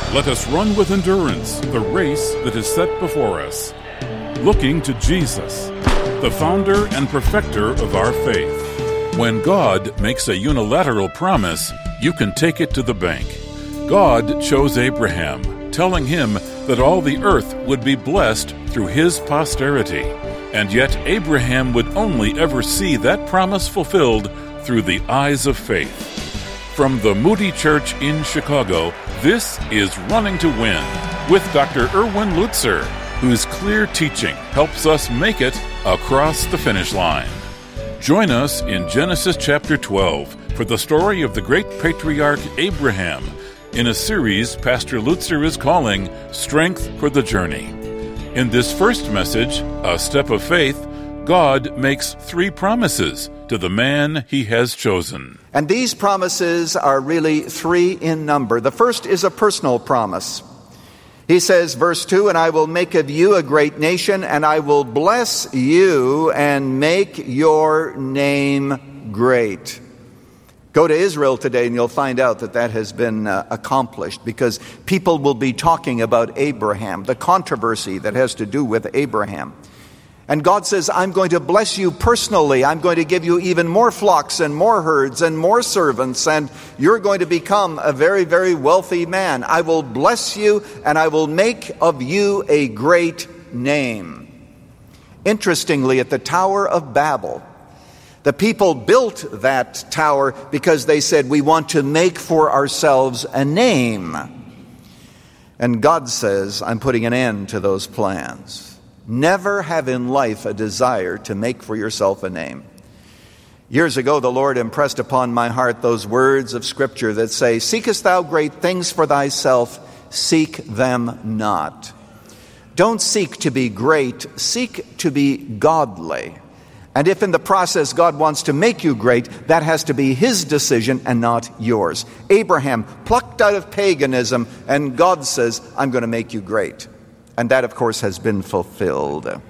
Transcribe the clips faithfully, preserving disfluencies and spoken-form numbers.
Let us run with endurance the race that is set before us, looking to Jesus, the founder and perfecter of our faith. When God makes a unilateral promise, you can take it to the bank. God chose Abraham, telling him that all the earth would be blessed through his posterity. And yet Abraham would only ever see that promise fulfilled through the eyes of faith. From the Moody Church in Chicago, this is Running to Win with Doctor Erwin Lutzer, whose clear teaching helps us make it across the finish line. Join us in Genesis chapter twelve for the story of the great patriarch Abraham in a series Pastor Lutzer is calling Strength for the Journey. In this first message, A Step of Faith, God makes three promises to the man he has chosen. And these promises are really three in number. The first is a personal promise. He says, verse two, "And I will make of you a great nation, and I will bless you and make your name great." Go to Israel today and you'll find out that that has been uh, accomplished, because people will be talking about Abraham, the controversy that has to do with Abraham. And God says, I'm going to bless you personally. I'm going to give you even more flocks and more herds and more servants, and you're going to become a very, very wealthy man. I will bless you, and I will make of you a great name. Interestingly, at the Tower of Babel, the people built that tower because they said, we want to make for ourselves a name. And God says, I'm putting an end to those plans. Never have in life a desire to make for yourself a name. Years ago, the Lord impressed upon my heart those words of Scripture that say, "Seekest thou great things for thyself? Seek them not." Don't seek to be great, seek to be godly. And if in the process God wants to make you great, that has to be his decision and not yours. Abraham plucked out of paganism, and God says, I'm going to make you great. And that, of course, has been fulfilled.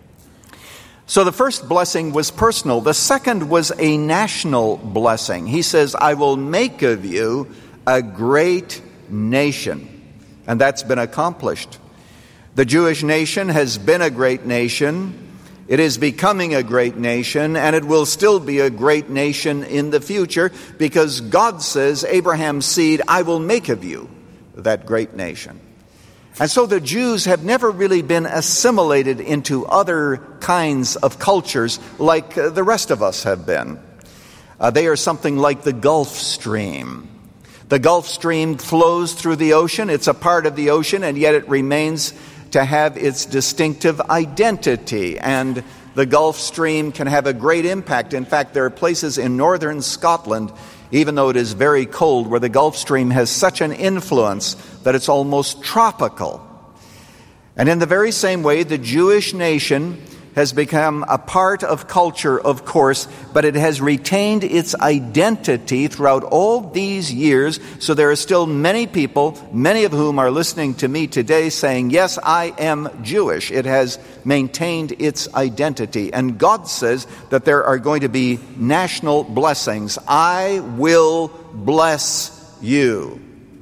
So the first blessing was personal. The second was a national blessing. He says, I will make of you a great nation. And that's been accomplished. The Jewish nation has been a great nation. It is becoming a great nation, and it will still be a great nation in the future, because God says, Abraham's seed, I will make of you that great nation. And so the Jews have never really been assimilated into other kinds of cultures like uh, the rest of us have been. Uh, they are something like the Gulf Stream. The Gulf Stream flows through the ocean. It's a part of the ocean, and yet it remains to have its distinctive identity. And the Gulf Stream can have a great impact. In fact, there are places in northern Scotland, even though it is very cold, where the Gulf Stream has such an influence that it's almost tropical. And in the very same way, the Jewish nation has become a part of culture, of course, but it has retained its identity throughout all these years. So there are still many people, many of whom are listening to me today, saying, yes, I am Jewish. It has maintained its identity. And God says that there are going to be national blessings. I will bless you.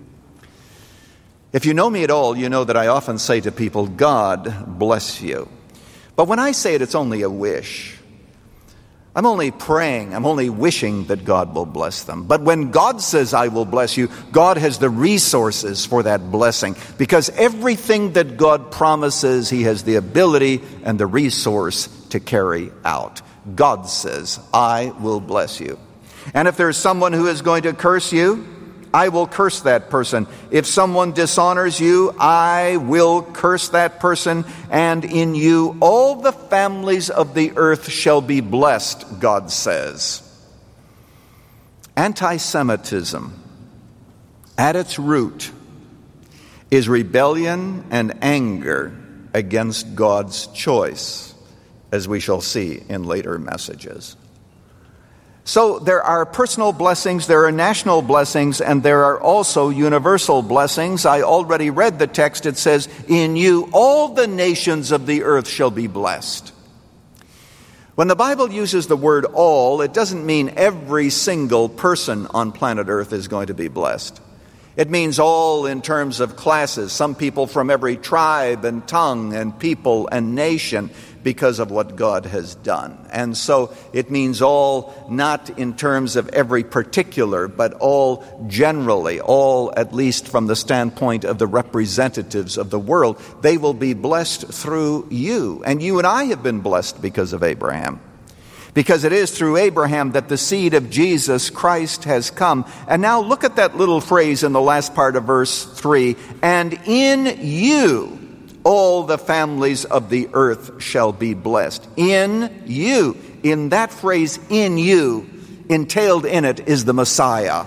If you know me at all, you know that I often say to people, God bless you. But when I say it, it's only a wish. I'm only praying, I'm only wishing that God will bless them. But when God says, I will bless you, God has the resources for that blessing. Because everything that God promises, he has the ability and the resource to carry out. God says, I will bless you. And if there's someone who is going to curse you, I will curse that person. If someone dishonors you, I will curse that person. And in you, all the families of the earth shall be blessed, God says. Anti-Semitism, at its root, is rebellion and anger against God's choice, as we shall see in later messages. So there are personal blessings, there are national blessings, and there are also universal blessings. I already read the text. It says, in you all the nations of the earth shall be blessed. When the Bible uses the word all, it doesn't mean every single person on planet earth is going to be blessed. It means all in terms of classes, some people from every tribe and tongue and people and nation, because of what God has done. And so it means all not in terms of every particular, but all generally, all at least from the standpoint of the representatives of the world. They will be blessed through you. And you and I have been blessed because of Abraham. Because it is through Abraham that the seed of Jesus Christ has come. And now look at that little phrase in the last part of verse three. And in you all the families of the earth shall be blessed. In you. In that phrase, in you, entailed in it is the Messiah.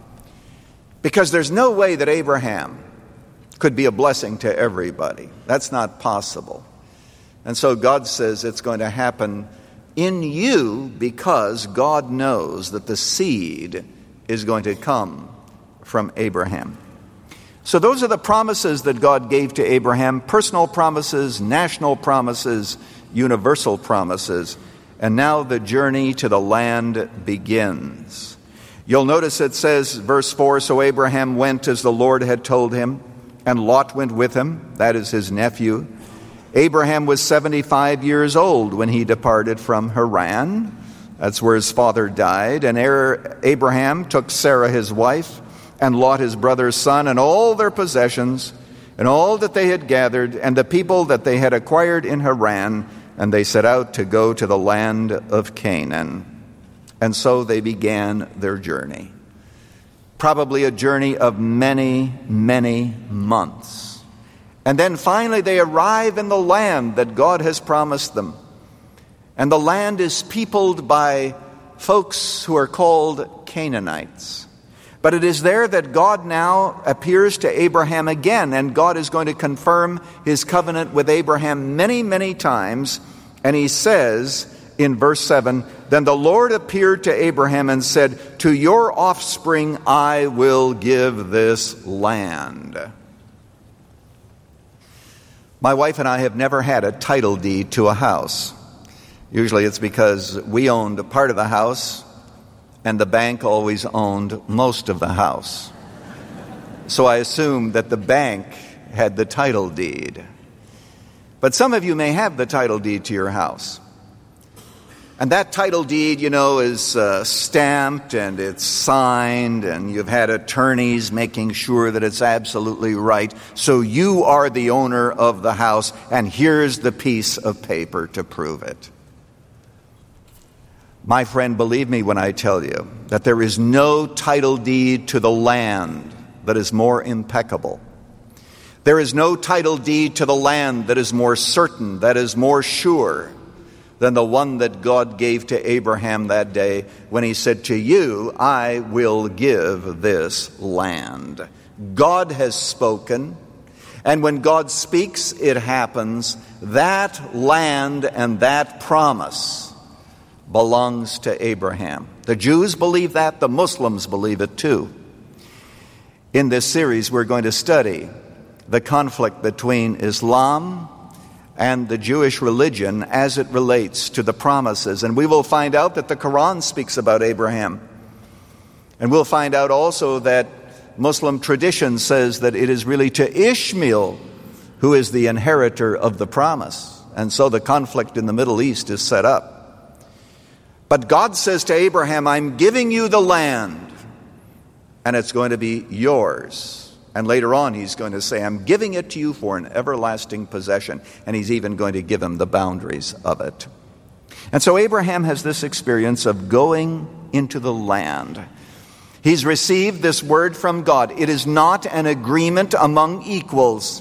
Because there's no way that Abraham could be a blessing to everybody. That's not possible. And so God says it's going to happen in you because God knows that the seed is going to come from Abraham. So those are the promises that God gave to Abraham, personal promises, national promises, universal promises. And now the journey to the land begins. You'll notice it says, verse four, so Abraham went as the Lord had told him, and Lot went with him, that is his nephew. Abraham was seventy-five years old when he departed from Haran. That's where his father died. And Abraham took Sarah his wife, and Lot his brother's son, and all their possessions, and all that they had gathered, and the people that they had acquired in Haran, and they set out to go to the land of Canaan. And so they began their journey. Probably a journey of many, many months. And then finally they arrive in the land that God has promised them. And the land is peopled by folks who are called Canaanites. But it is there that God now appears to Abraham again, and God is going to confirm his covenant with Abraham many, many times. And he says in verse seven, then the Lord appeared to Abraham and said, to your offspring I will give this land. My wife and I have never had a title deed to a house. Usually it's because we owned a part of the house and the bank always owned most of the house. So I assumed that the bank had the title deed. But some of you may have the title deed to your house. And that title deed, you know, is uh, stamped and it's signed, and you've had attorneys making sure that it's absolutely right. So you are the owner of the house, and here's the piece of paper to prove it. My friend, believe me when I tell you that there is no title deed to the land that is more impeccable. There is no title deed to the land that is more certain, that is more sure than the one that God gave to Abraham that day when he said, to you I will give this land. God has spoken, and when God speaks, it happens. That land and that promise belongs to Abraham. The Jews believe that, the Muslims believe it too. In this series, we're going to study the conflict between Islam and the Jewish religion as it relates to the promises. And we will find out that the Quran speaks about Abraham. And we'll find out also that Muslim tradition says that it is really to Ishmael who is the inheritor of the promise. And so the conflict in the Middle East is set up. But God says to Abraham, I'm giving you the land, and it's going to be yours. And later on, he's going to say, I'm giving it to you for an everlasting possession. And he's even going to give him the boundaries of it. And so Abraham has this experience of going into the land. He's received this word from God. It is not an agreement among equals.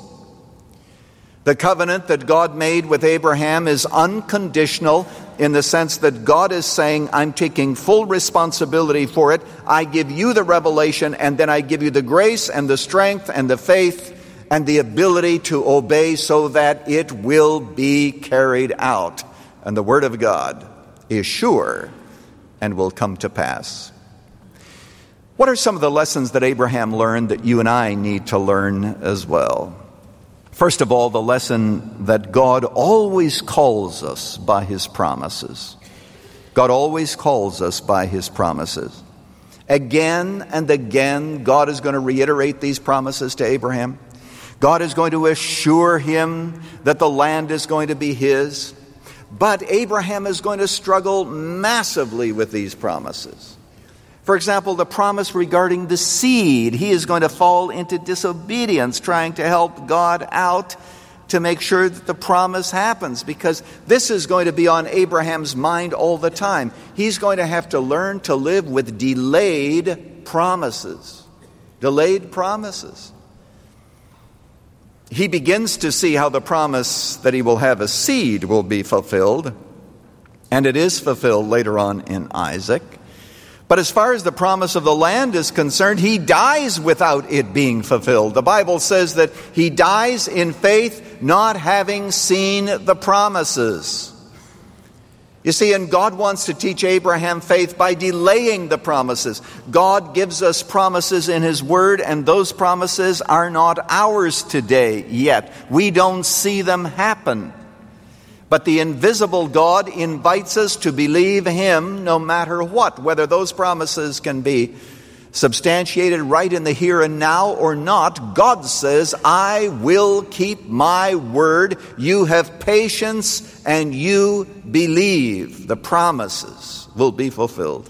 The covenant that God made with Abraham is unconditional in the sense that God is saying, I'm taking full responsibility for it. I give you the revelation, and then I give you the grace and the strength and the faith and the ability to obey so that it will be carried out. And the word of God is sure and will come to pass. What are some of the lessons that Abraham learned that you and I need to learn as well? First of all, the lesson that God always calls us by his promises. God always calls us by his promises. Again and again, God is going to reiterate these promises to Abraham. God is going to assure him that the land is going to be his. But Abraham is going to struggle massively with these promises. For example, the promise regarding the seed. He is going to fall into disobedience, trying to help God out to make sure that the promise happens, because this is going to be on Abraham's mind all the time. He's going to have to learn to live with delayed promises. Delayed promises. He begins to see how the promise that he will have a seed will be fulfilled, and it is fulfilled later on in Isaac. But as far as the promise of the land is concerned, he dies without it being fulfilled. The Bible says that he dies in faith, not having seen the promises. You see, and God wants to teach Abraham faith by delaying the promises. God gives us promises in his word, and those promises are not ours today yet. We don't see them happen. But the invisible God invites us to believe him no matter what, whether those promises can be substantiated right in the here and now or not. God says, I will keep my word. You have patience and you believe. The promises will be fulfilled.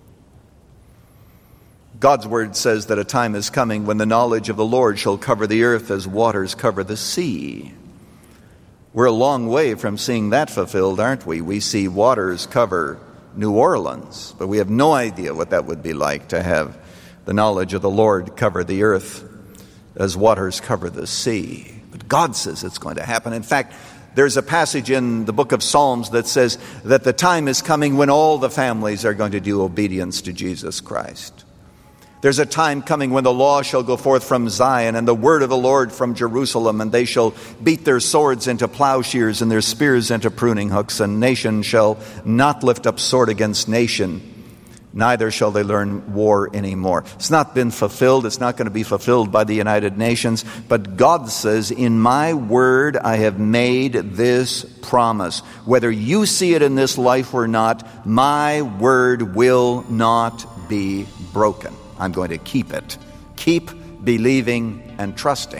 God's word says that a time is coming when the knowledge of the Lord shall cover the earth as waters cover the sea. We're a long way from seeing that fulfilled, aren't we? We see waters cover New Orleans, but we have no idea what that would be like to have the knowledge of the Lord cover the earth as waters cover the sea. But God says it's going to happen. In fact, there's a passage in the book of Psalms that says that the time is coming when all the families are going to do obedience to Jesus Christ. There's a time coming when the law shall go forth from Zion and the word of the Lord from Jerusalem, and they shall beat their swords into plowshares and their spears into pruning hooks, and nation shall not lift up sword against nation, neither shall they learn war anymore. It's not been fulfilled. It's not going to be fulfilled by the United Nations. But God says, in my word I have made this promise. Whether you see it in this life or not, my word will not be broken. I'm going to keep it. Keep believing and trusting.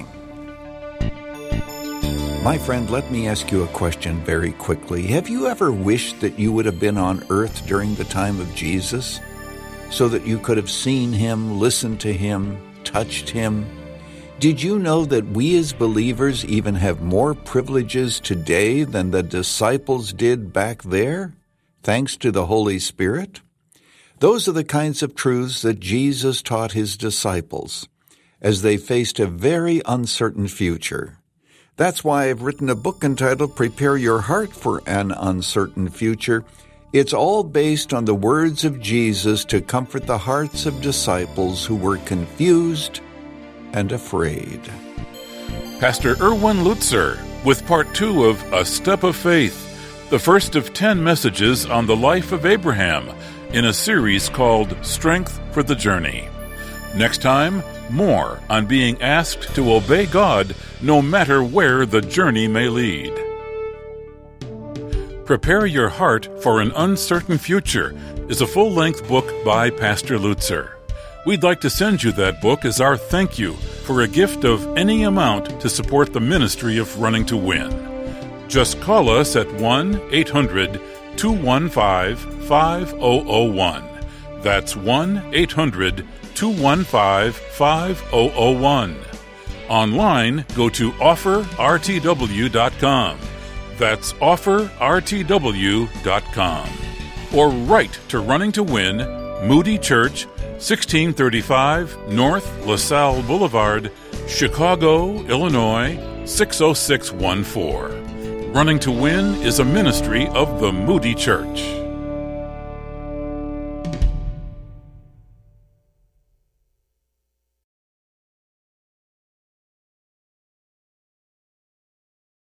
My friend, let me ask you a question very quickly. Have you ever wished that you would have been on earth during the time of Jesus, so that you could have seen him, listened to him, touched him? Did you know that we as believers even have more privileges today than the disciples did back there, thanks to the Holy Spirit? Those are the kinds of truths that Jesus taught his disciples as they faced a very uncertain future. That's why I've written a book entitled Prepare Your Heart for an Uncertain Future. It's all based on the words of Jesus to comfort the hearts of disciples who were confused and afraid. Pastor Erwin Lutzer with part two of A Step of Faith, the first of ten messages on the life of Abraham, in a series called Strength for the Journey. Next time, more on being asked to obey God no matter where the journey may lead. Prepare Your Heart for an Uncertain Future is a full-length book by Pastor Lutzer. We'd like to send you that book as our thank you for a gift of any amount to support the ministry of Running to Win. Just call us at one eight hundred two one five five zero zero one. That's one eight hundred two one five five zero zero one. Online, go to offer r t w dot com. That's offer r t w dot com. Or write to Running to Win, Moody Church, sixteen thirty-five North LaSalle Boulevard, Chicago, Illinois, six oh six one four. Running to Win is a ministry of the Moody Church.